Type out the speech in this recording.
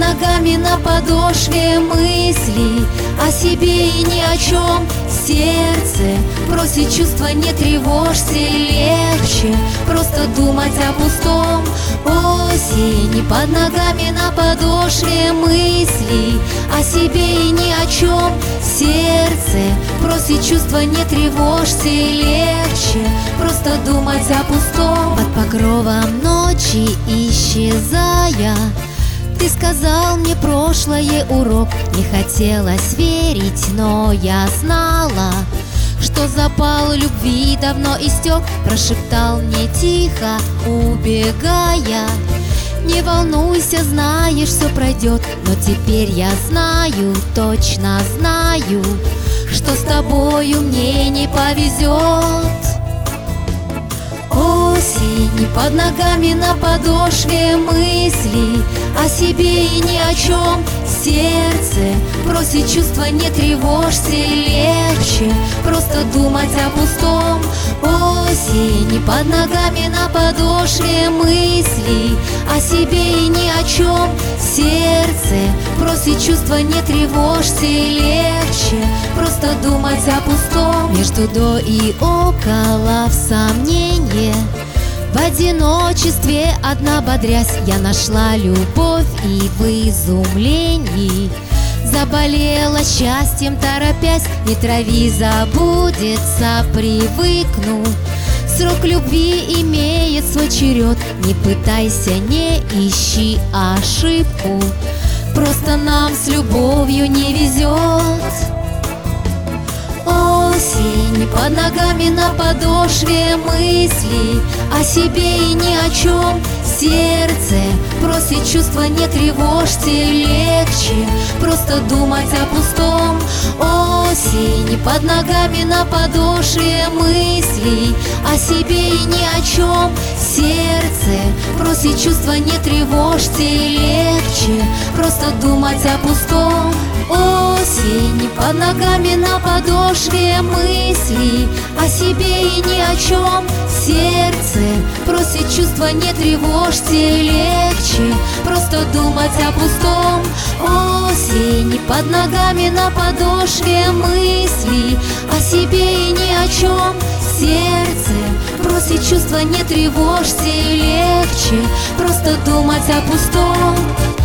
ногами на подошве мыслей о себе и ни о чем. Сердце просит чувства, не тревожься, легче просто думать о пустом. Осень под ногами на подошве мыслей о себе и ни о чем. Сердце просит чувства, не тревожься, легче просто думать о пустом. Под покровом ночи исчезая, ты сказал мне прошлое урок. Не хотелось верить, но я знала, что запал любви давно истек. Прошептал мне тихо, убегая: не волнуйся, знаешь, все пройдет. Но теперь я знаю, точно знаю, что с тобою мне не повезет. Осень под ногами на подошве мыслей о себе и ни о чем. Сердце просит чувства, не тревожься, легче просто думать о пустом. Осень под ногами на подошве мыслей о себе и ни о чем. Сердце просит чувства, не тревожься, легче просто думать о пустом. Между до и около в сомненье, в одиночестве одна бодрясь, я нашла любовь и в изумлении заболела счастьем, торопясь. Не трави, забудется, привыкну. Срок любви имеет свой черед. Не пытайся, не ищи ошибку, просто нам с любовью не везет. Осень под ногами на подошве мыслей о себе и ни о чем. Сердце просит чувства, не тревожься, легче просто думать о пустом. Осень под ногами на подошве мыслей о себе и ни о чем. Сердце просит чувства, не тревожься, легче просто думать о пустом. Осень под ногами на подошве мыслей о себе и ни о чем. Сердце просит чувства, не тревожься, легче просто думать о пустом. Осень под ногами на подошве мыслей о себе и ни о чем. Сердце просит чувства, не тревожься, легче просто думать о пустом.